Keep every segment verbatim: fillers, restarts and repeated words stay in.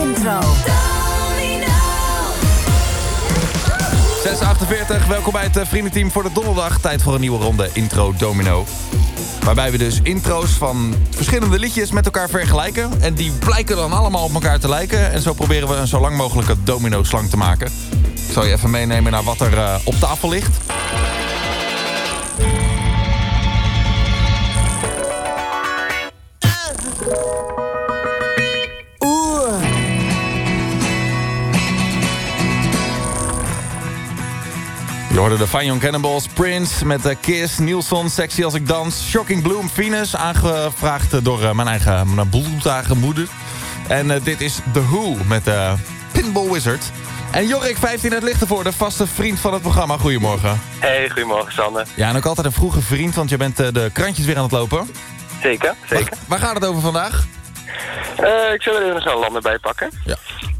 intro. zes achtenveertig, welkom bij het vriendenteam voor de donderdag. Tijd voor een nieuwe ronde Intro Domino. Waarbij we dus intro's van verschillende liedjes met elkaar vergelijken. En die blijken dan allemaal op elkaar te lijken. En zo proberen we een zo lang mogelijke domino-slang te maken. Ik zal je even meenemen naar wat er uh, op tafel ligt. Je hoorde de Fine Young Cannibals, Prince met uh, Kiss, Nielsen, Sexy als ik dans, Shocking Bloom, Venus, aangevraagd door uh, mijn eigen mijn bloeddagen moeder. En uh, dit is The Who met uh, Pinball Wizard. En Jorik, vijftien uit Lichtenvoorde, vaste vriend van het programma. Goedemorgen. Hey, goedemorgen Sander. Ja, en ook altijd een vroege vriend, want je bent uh, de krantjes weer aan het lopen. Zeker, zeker. Waar, waar gaat het over vandaag? Uh, ik zal er even snel landen bij pakken. Ja.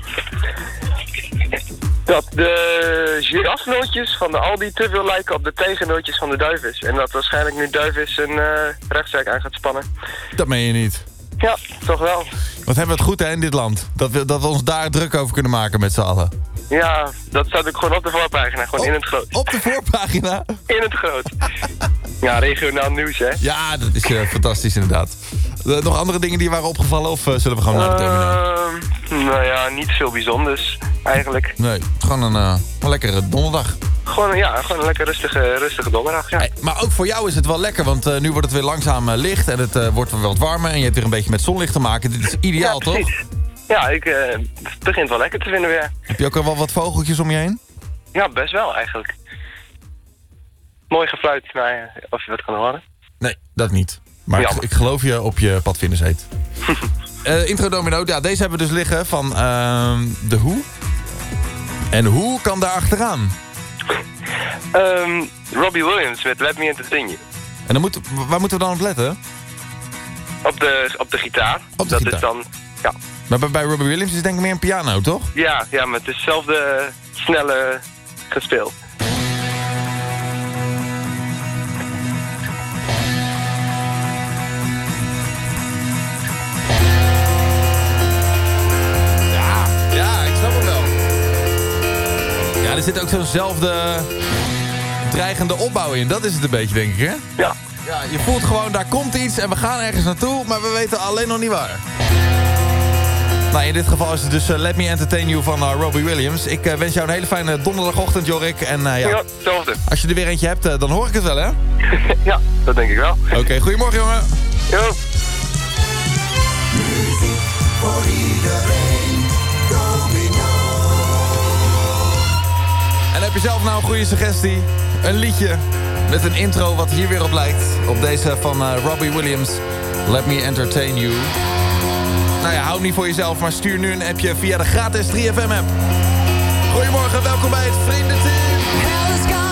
Dat de girafnootjes van de Aldi te veel lijken op de tegennootjes van de duivis. En dat waarschijnlijk nu duivis een uh, rechtszaak aan gaat spannen. Dat meen je niet. Ja, toch wel. Wat hebben we het goed hè, in dit land. Dat we, dat we ons daar druk over kunnen maken met z'n allen. Ja, dat staat ook gewoon op de voorpagina. Gewoon op, in het groot. Op de voorpagina? In het groot. Ja, regionaal nieuws hè. Ja, dat is uh, fantastisch inderdaad. Uh, nog andere dingen die waren opgevallen of uh, zullen we gewoon naar de terminal? Uh, nou ja, niet veel bijzonders eigenlijk. Nee, gewoon een, uh, een lekkere donderdag. Gewoon, ja, gewoon een lekker rustige, rustige donderdag, ja. Hey, maar ook voor jou is het wel lekker, want uh, nu wordt het weer langzaam uh, licht en het uh, wordt weer wat warmer en je hebt weer een beetje met zonlicht te maken. Dit is ideaal, ja, toch? Ja, ik, uh, het begint wel lekker te vinden weer. Heb je ook al wel wat vogeltjes om je heen? Ja, best wel eigenlijk. Mooi gefluit, maar of je wat kan horen. Nee, dat niet. Maar ik, ik geloof je op je padvindersheet. uh, Intro Domino, ja, deze hebben we dus liggen van uh, The Who. En hoe kan daar achteraan? Um, Robbie Williams met Let Me Entertain You. En dan moet, waar moeten we dan op letten? Op de, op de gitaar. Op de dat gitaar. is dan, ja. Maar bij, bij Robbie Williams is het denk ik meer een piano, toch? Ja, ja, met hetzelfde snelle gespeel. Ja, ja, ik snap hem wel. Ja, er zit ook zo'nzelfde dreigende opbouw in. Dat is het een beetje, denk ik, hè? Ja. Ja, je voelt gewoon, daar komt iets en we gaan ergens naartoe, maar we weten alleen nog niet waar. Nou, in dit geval is het dus uh, Let Me Entertain You van uh, Robbie Williams. Ik uh, wens jou een hele fijne donderdagochtend, Jorik. En uh, ja, Ja, hetzelfde. als je er weer eentje hebt, uh, dan hoor ik het wel, hè? Ja, dat denk ik wel. Oké, okay, goedemorgen, jongen. Jo. Muziek voor iedereen. Domino. En heb je zelf nou een goede suggestie? Een liedje met een intro wat hier weer op lijkt. Op deze van uh, Robbie Williams. Let Me Entertain You. Nou ja, hou niet voor jezelf, maar stuur nu een appje via de gratis drie F M app. Goedemorgen, welkom bij het Vriendenteam.